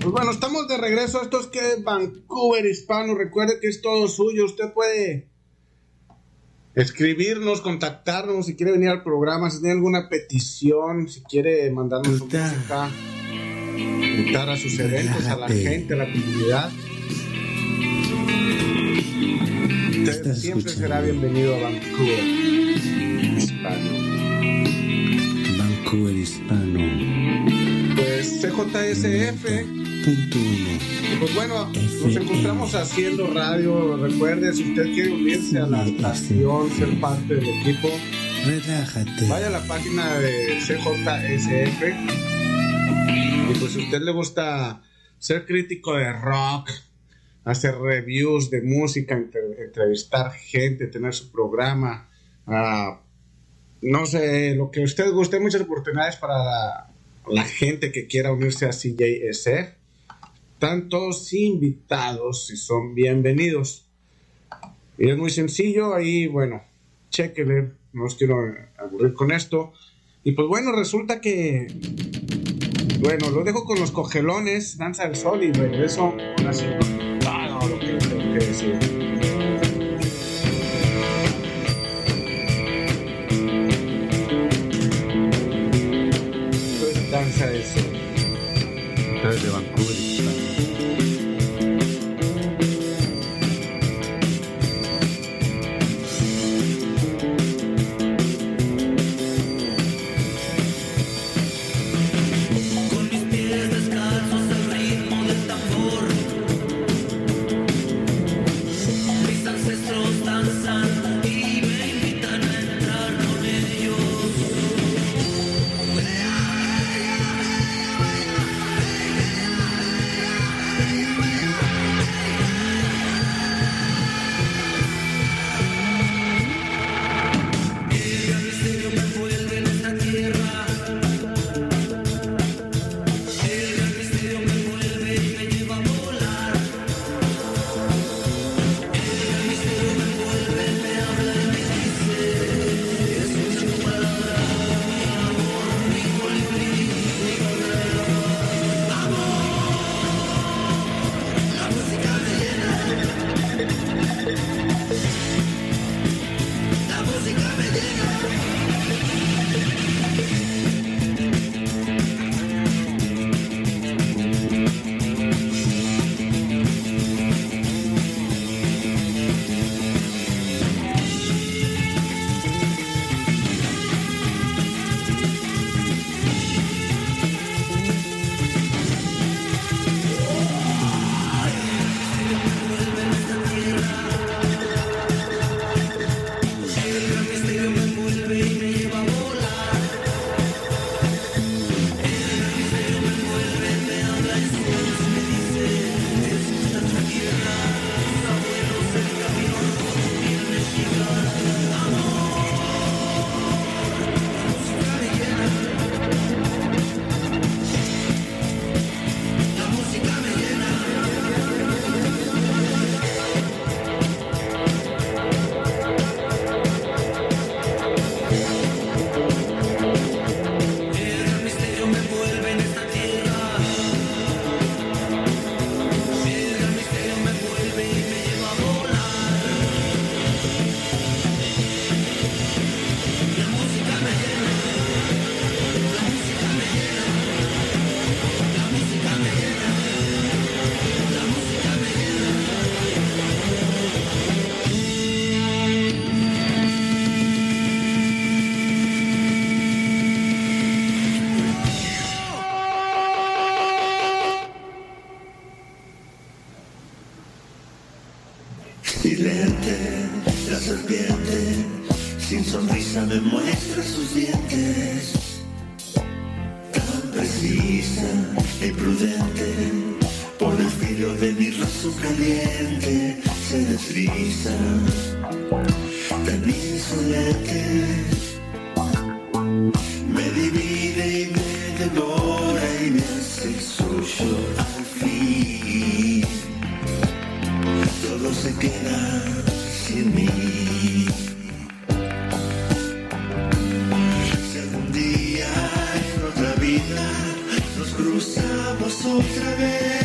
Pues bueno, estamos de regreso. Esto es que Vancouver Hispano. Recuerde que es todo suyo. Usted puede escribirnos, contactarnos si quiere venir al programa, si tiene alguna petición, si quiere mandarnos su música, invitar a sus eventos, a la gente, a la comunidad. Usted siempre será bienvenido a Vancouver Hispano. Vancouver Hispano. Pues CJSF. Pues bueno, nos encontramos haciendo radio. Recuerde, si usted quiere unirse a la estación, ser parte del equipo, relájate. Vaya a la página de CJSF. Y pues si a usted le gusta ser crítico de rock, hacer reviews de música, entrevistar gente, tener su programa, no sé, lo que a usted guste, hay muchas oportunidades para la gente que quiera unirse a CJSF. Están todos invitados y son bienvenidos. Y es muy sencillo, ahí, bueno, chéquenle, no os quiero aburrir con esto. Y pues bueno, resulta que, bueno, lo dejo con los Cogelones, Danza del Sol, y regreso con así todo lo que tengo que decir. Pues Danza del Sol. De Vancouver. Silente, la serpiente, sin sonrisa me muestra sus dientes. Tan precisa e prudente, por el filo de mi rostro caliente se desliza. Tan insolente, me divide y me devora y me hace suyo al fin. Todo se queda sin mí. Si algún día en otra vida nos cruzamos otra vez,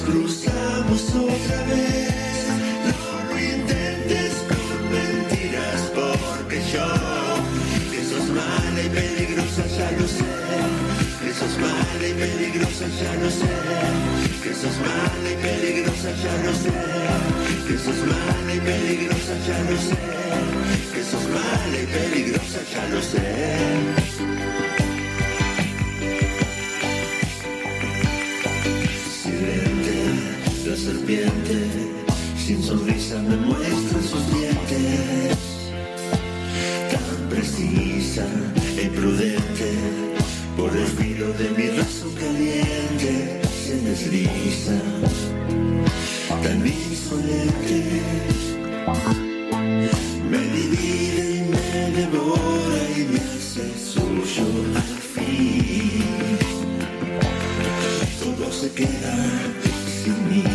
cruzamos otra vez. No lo intentes con mentiras, porque yo, que sos mala y peligrosa, ya lo sé. Que sos mala y peligrosa, ya lo sé. Que sos mala y peligrosa, ya lo sé. Que sos mala y peligrosa, ya lo sé. Que sos mala y peligrosa, ya lo sé. La serpiente sin sonrisa me muestra sus dientes, tan precisa e prudente, por el filo de mi razón caliente se desliza, tan insolente, me divide y me devora y me hace suyo al fin, todo se queda sin mí.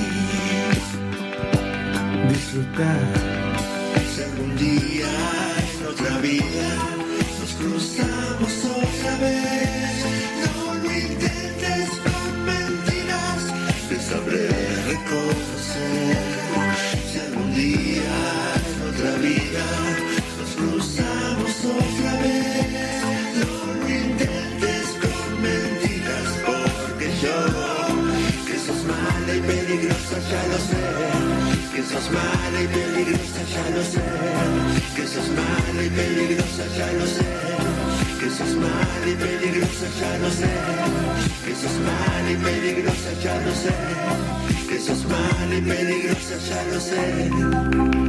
Disfrutar. Si algún día en otra vida nos cruzamos otra vez, no lo intentes con mentiras, te sabré reconocer. Si algún día en otra vida nos cruzamos otra vez, no lo intentes con mentiras, porque yo, que sos mala y peligrosa, ya lo sé. Que sos mala y peligrosa, ya lo sé. Que sos mala y peligrosa, ya lo sé. Que sos mala y peligrosa, ya lo sé. Que sos mala y peligrosa, ya lo sé. Que sos mala y peligrosa, ya lo sé.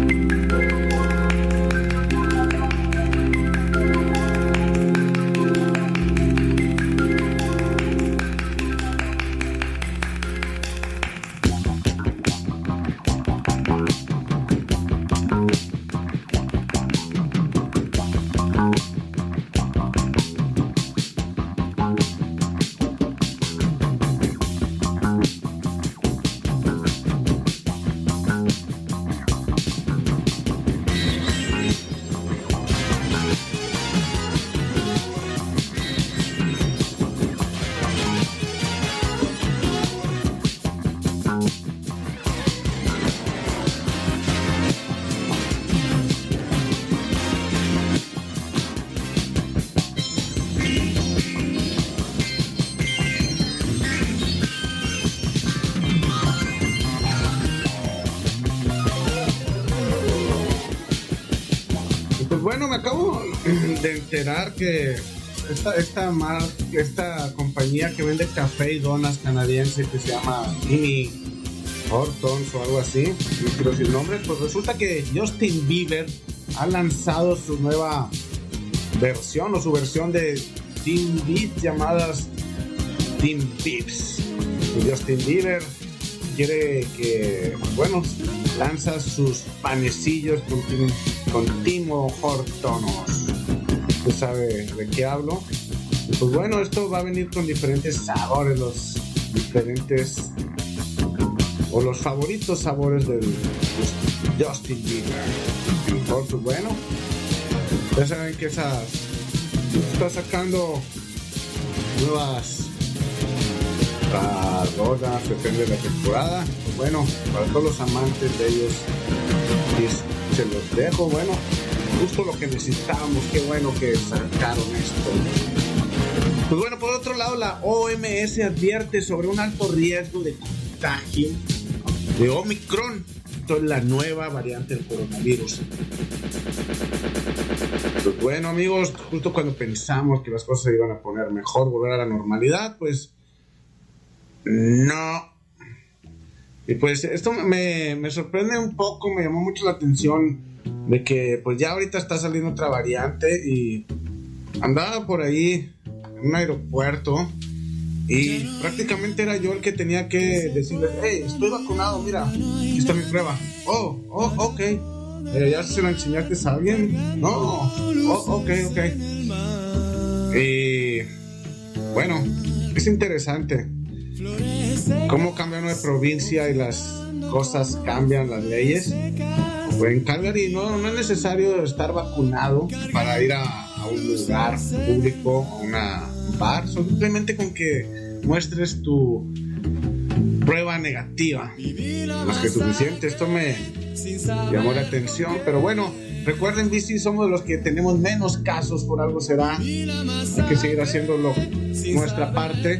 Bueno, me acabo de enterar que esta compañía que vende café y donas canadiense que se llama Jimmy Hortons o algo así, no quiero decir nombres, pues resulta que Justin Bieber ha lanzado su nueva versión o su versión de Teen Beats llamadas Teen Beeps. Y Justin Bieber quiere que, bueno, lanza sus panecillos con Timo Hortons. ¿Usted sabe de qué hablo? Y pues bueno, esto va a venir con diferentes sabores, los diferentes o los favoritos sabores del Justin Bieber. Entonces, bueno, ya saben que está sacando nuevas donas, depende de la temporada. Pues bueno, para todos los amantes de ellos, se los dejo. Bueno, justo lo que necesitábamos. Qué bueno que sacaron esto. Pues bueno, por otro lado, la OMS advierte sobre un alto riesgo de contagio de Omicron. Esto es la nueva variante del coronavirus. Pues bueno, amigos, justo cuando pensamos que las cosas se iban a poner mejor, volver a la normalidad, pues no. Y pues esto me sorprende un poco, me llamó mucho la atención de que pues ya ahorita está saliendo otra variante y andaba por ahí en un aeropuerto y prácticamente era yo el que tenía que decirles: hey, estoy vacunado, mira, aquí está mi prueba. Oh, ok. ¿Ya se la enseñaste a alguien? No. Ok. Y bueno, es interesante cómo cambia una provincia y las cosas cambian, las leyes. Pues en Calgary no es necesario estar vacunado para ir a un lugar público, a un bar. Simplemente con que muestres tu prueba negativa. Más que suficiente, esto me llamó la atención. Pero bueno, recuerden, bici, somos los que tenemos menos casos, por algo será. Hay que seguir haciendo nuestra parte.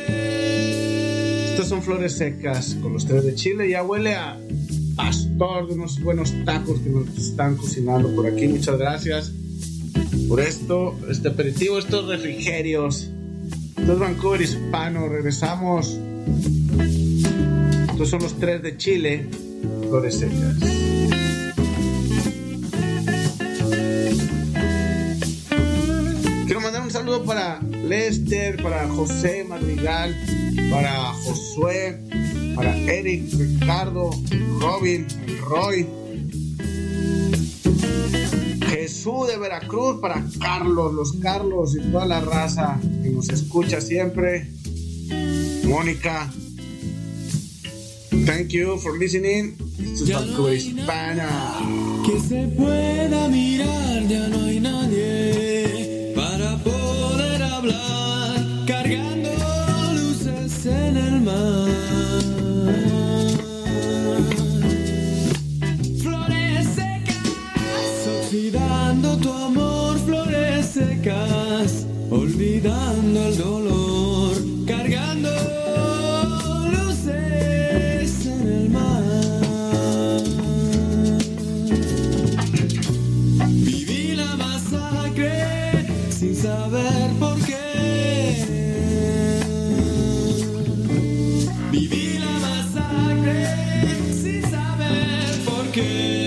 Estas son Flores Secas con los Tres de Chile. Ya huele a pastor de unos buenos tacos que nos están cocinando por aquí. Muchas gracias por esto, este aperitivo, estos refrigerios. Esto es Vancouver Hispano. Regresamos. Estos son los Tres de Chile, Flores Secas. Quiero mandar un saludo para Lester, para José Madrigal, para Josué, para Eric, Ricardo, Robin, Roy, Jesús de Veracruz, para Carlos, los Carlos y toda la raza que nos escucha siempre. Mónica, thank you for listening. Esto es Vancouver Hispana. Que se pueda mirar, ya no hay nadie para poder hablar, cargando luces en el mar. Flores secas, oxidando tu amor, flores secas, olvidando el dolor, cargando luces en el mar. Viví la masacre sin saber por qué. Viví la masacre sin saber por qué.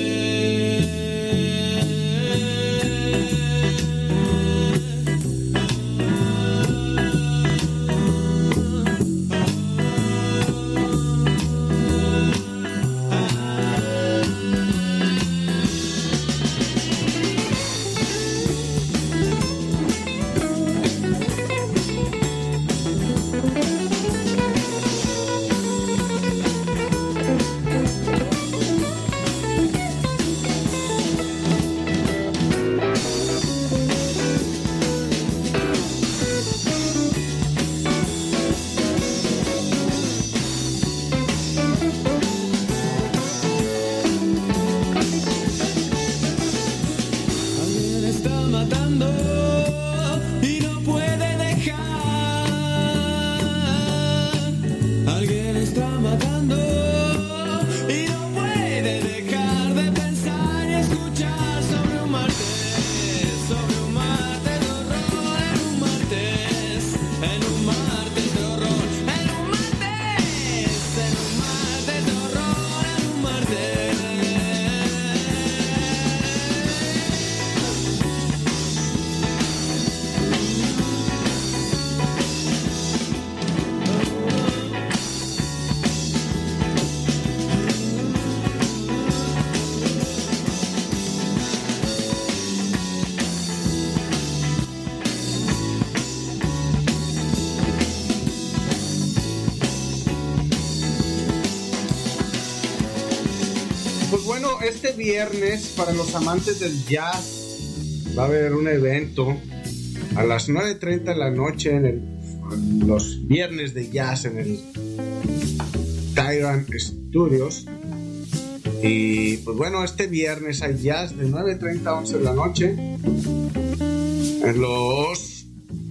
Este viernes, para los amantes del jazz, va a haber un evento a las 9:30 de la noche en los viernes de jazz en el Tyrant Studios. Y pues bueno, este viernes hay jazz de 9:30 a 11 de la noche en los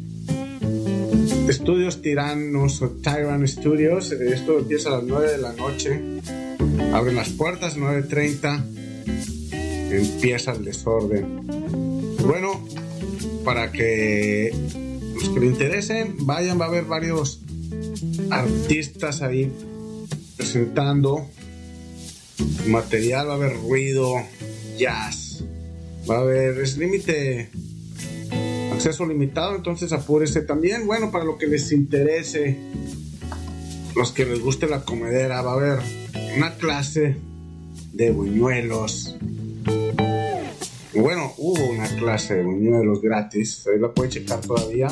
estudios Tiranos o Tyrant Studios. Esto empieza a las 9 de la noche. Abren las puertas, 9:30. Empieza el desorden. Bueno, para que los que le interesen vayan, va a haber varios artistas ahí presentando material, va a haber ruido, jazz, va a haber, es límite, acceso limitado, entonces apúrese también. Bueno, para lo que les interese, los que les guste la comedera, va a haber una clase de buñuelos. Bueno, hubo una clase de buñuelos gratis, ahí la puede checar todavía.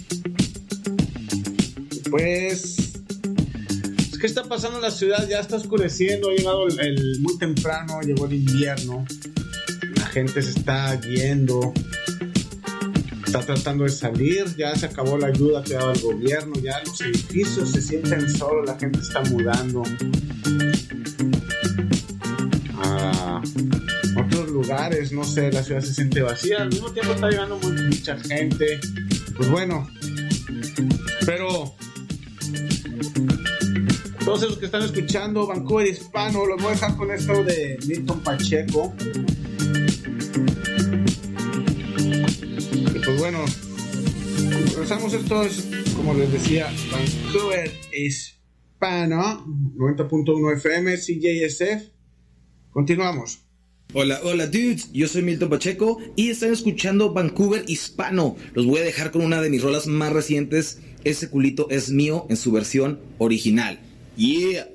Pues, ¿qué está pasando en la ciudad? Ya está oscureciendo, ha llegado muy temprano, llegó el invierno, la gente se está yendo. está tratando de salir, ya se acabó la ayuda que daba el gobierno, ya los edificios se sienten solos, la gente está mudando a otros lugares, no sé, la ciudad se siente vacía, al mismo tiempo está llegando mucha gente, pues bueno, pero todos esos que están escuchando Vancouver Hispano, los voy a dejar con esto de Milton Pacheco. Y pues bueno, regresamos. Esto es, como les decía, Vancouver Hispano 90.1 FM, CJSF. Continuamos. Hola dudes, yo soy Milton Pacheco y están escuchando Vancouver Hispano. Los voy a dejar con una de mis rolas más recientes, Ese culito es mío, en su versión original. Yeah.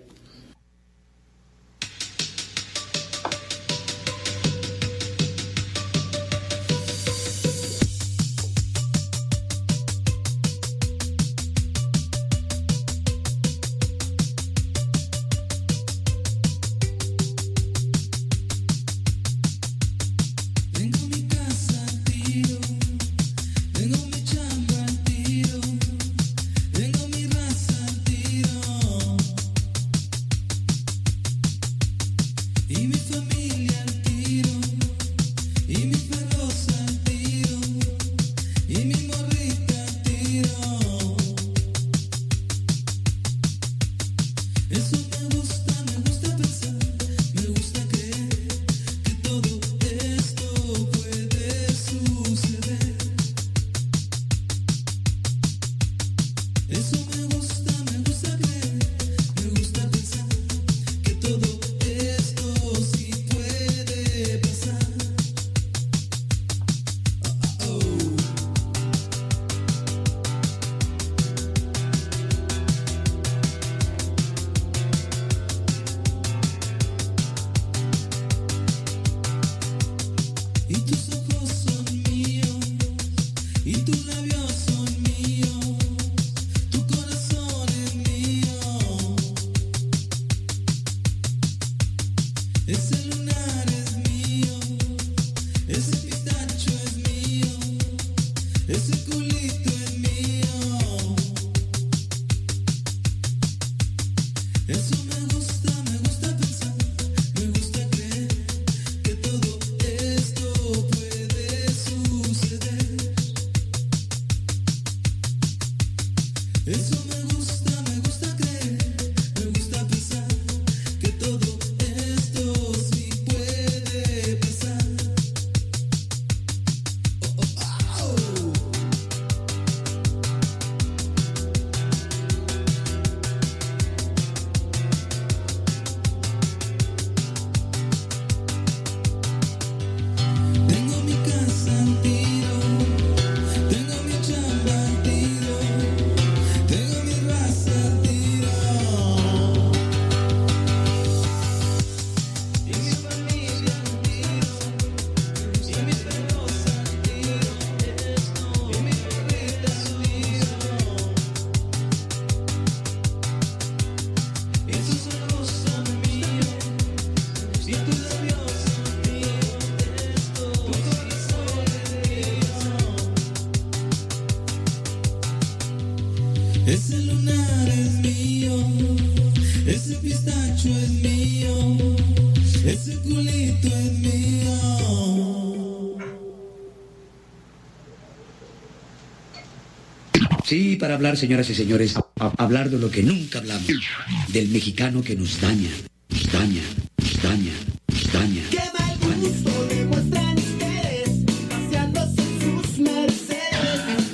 Sí, para hablar, señoras y señores, hablar de lo que nunca hablamos, del mexicano que nos daña, nos daña, nos daña, nos daña. Qué mal gusto demuestran ustedes, paseándose en sus Mercedes,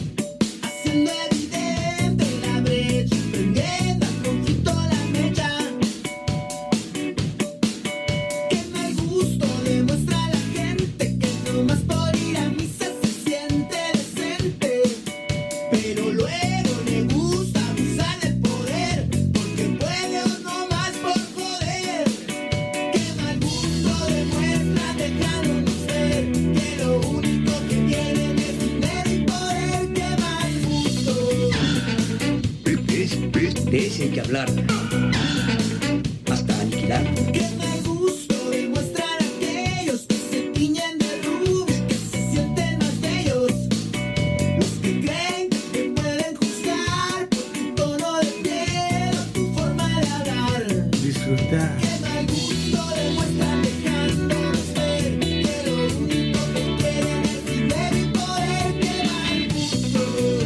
haciendo evidente la brecha, prendiendo al conjunto la mecha. Qué mal gusto demuestra la gente que nomás por ir a misa se siente decente, pero luego le gusta abusar del poder, porque puede o no más por joder. Qué mal gusto demuestra dejándonos ver que lo único que tienen es dinero y poder. Qué mal gusto. De ese hay que hablar, hasta aniquilar. Qué mal gusto demuestran aquellos que se tiñen de rubio y que se sienten más bellos, disfrutar. Qué mal gusto demuestran dejándonos ver que lo único que quieren es dinero y poder. Qué mal gusto.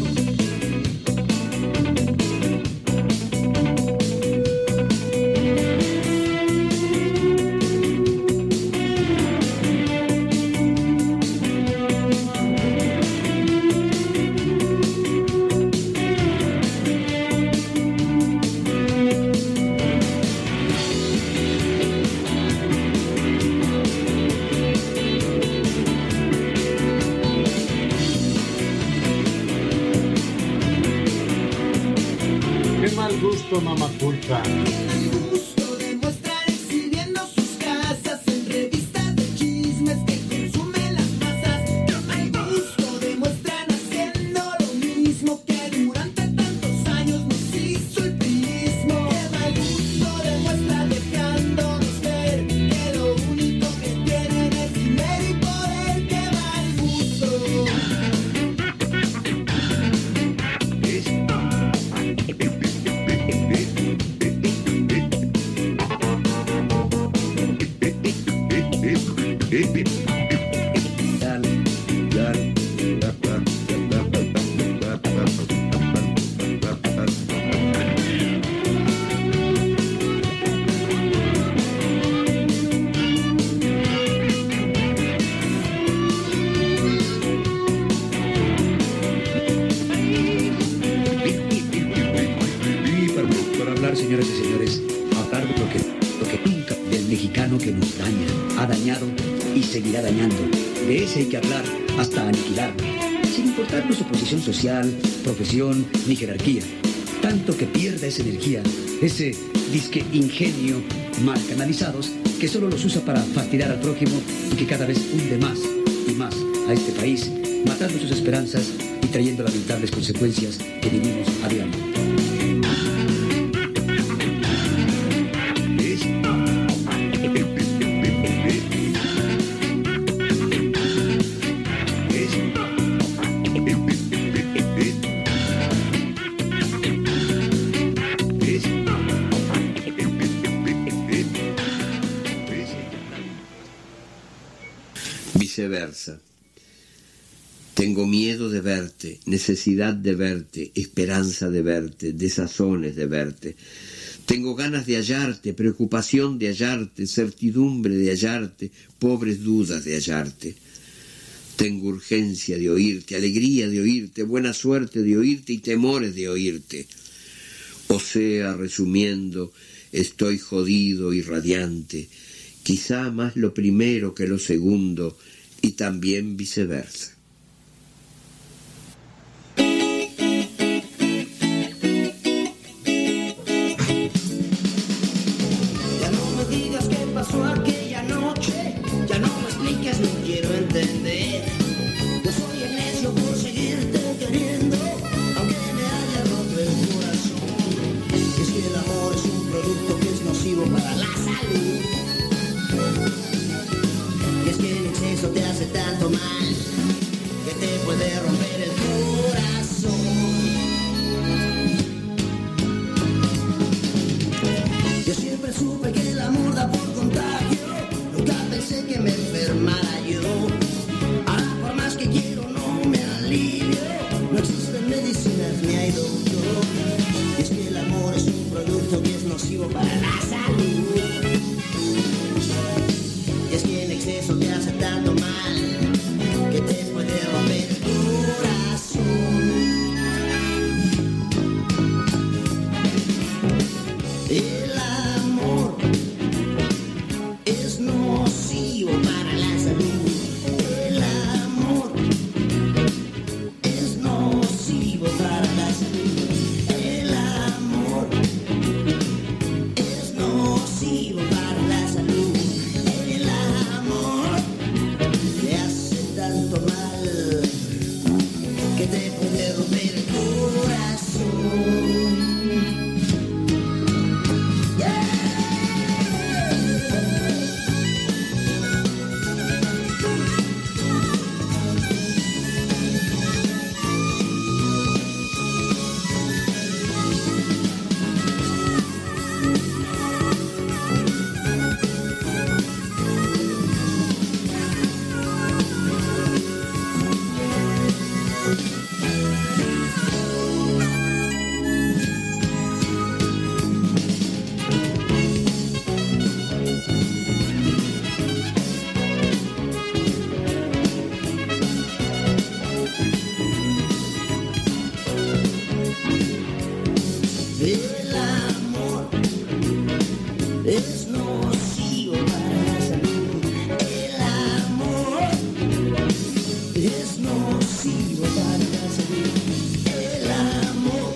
Qué mal gusto, mamacurta. Mal gusto demuestran exhibiendo sus casas en revistas de chismes que consumen las masas. Qué mal gusto demuestran haciendo lo mismo que durante tantos años nos hizo el prismo. Qué mal gusto demuestran dejándonos ver que lo único que tienen es dinero y poder. Qué mal gusto. Para hablar, señoras y señores, hablar de lo que nunca, del mexicano que nos daña, ha dañado y seguirá dañando. De ese hay que hablar hasta aniquilarlo, sin importarnos su posición social, profesión ni jerarquía. Tanto que pierda esa energía, ese disque ingenio mal canalizados que solo los usa para fastidiar al prójimo y que cada vez hunde más y más a este país, matando sus esperanzas y trayendo lamentables consecuencias que vivimos a diario. Viceversa. Tengo miedo de verte, necesidad de verte, esperanza de verte, desazones de verte. Tengo ganas de hallarte, preocupación de hallarte, certidumbre de hallarte, pobres dudas de hallarte. Tengo urgencia de oírte, alegría de oírte, buena suerte de oírte y temores de oírte. O sea, resumiendo, estoy jodido y radiante, quizá más lo primero que lo segundo, y también viceversa. Ya no me digas qué pasó aquella noche, ya no me expliques, no quiero entender. Yo soy el necio por seguirte queriendo, aunque me haya roto el corazón. Es que el amor es un producto que es nocivo para la salud. Y es que en exceso te hace tanto mal que te puede romper el corazón. Yo siempre supe que el amor da por contagio, nunca pensé que me enfermara yo. Ahora por más que quiero no me alivio, no existen medicinas ni hay doctor. Y es que el amor es un producto que es nocivo para la salud. Y es que en exceso te hace tanto mal que te puede romper el corazón. El amor es nocivo para la salud. El amor es nocivo para la salud. El amor es nocivo para la salud. El amor te hace tanto mal que te puede romper el corazón. es nocivo para la salud. El amor es nocivo para la salud. El amor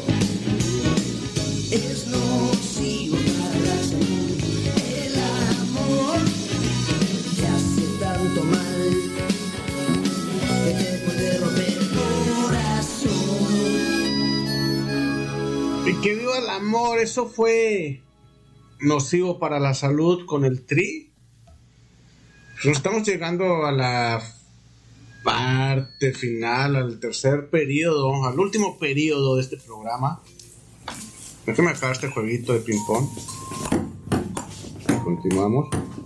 es nocivo para la salud. El amor te hace tanto mal que te puede romper el corazón. Y que viva el amor, eso fue nocivo para la salud con el Tri. Nos estamos llegando a la parte final, al tercer periodo, al último periodo de este programa. Déjame acabar este jueguito de ping pong. Continuamos.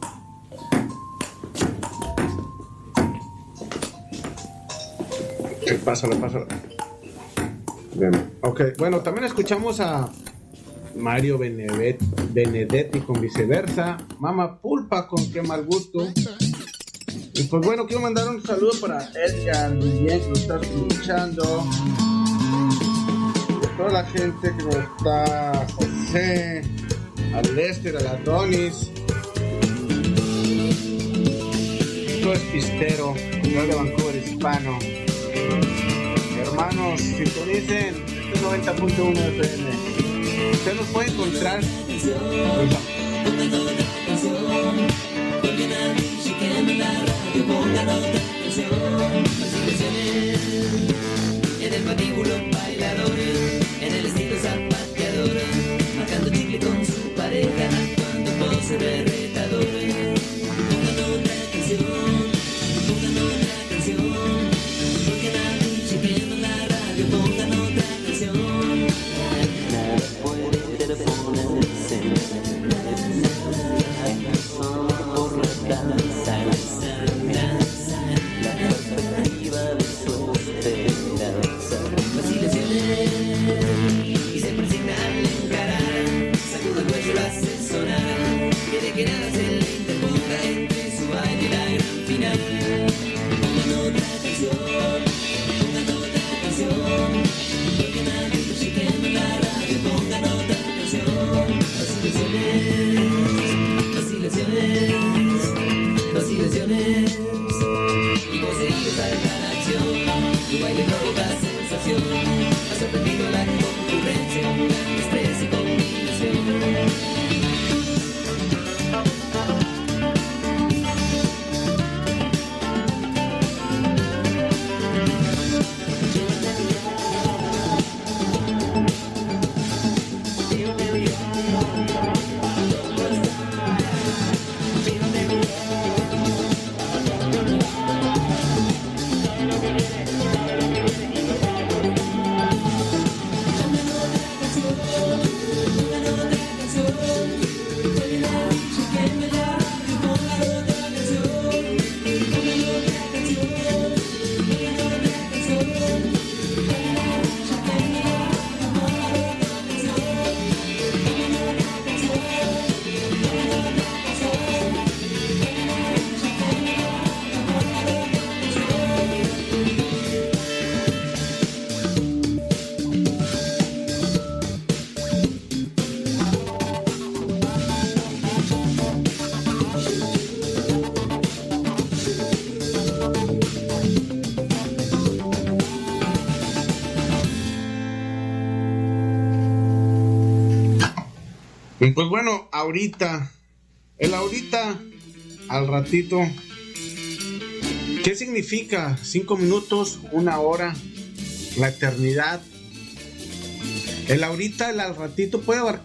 Pásala. Bien. Ok, bueno, también escuchamos a Mario Benedetti con Viceversa, Mama Pulpa con Qué Mal Gusto. Y pues bueno, quiero mandar un saludo para Edgar Guillén, que nos está escuchando. De toda la gente que nos está, José, a Lester, a la Donis. Esto es Pistero, ciudad de Vancouver Hispano. Hermanos, sintonicen este 90.1 FM. Usted nos puede encontrar. En el patíbulo bailador, en el estilo zapateador, marcando chicle con su pareja, actuando pose de retador. Pongan otra canción, porque nadie chequeando en la radio, pongan otra canción. Nada puede interponerse, por la danza, la perspectiva de su esperanza. Vacilaciones y se persigna al encarar, sacude el cuello, lo hace sonar, quiere que nada se le interponga entre su baile y la gran final. Pongan otra canción, porque nadie está chequeando en la radio, pongan otra canción. Vacilaciones, y poseídos a la acción, tu baile provoca sensación, ha sorprendido la concurrencia, con gran estrés y combinación. Pues bueno, ahorita, al ratito, ¿qué significa 5 minutos, 1 hora, la eternidad? El ahorita, el al ratito puede abarcar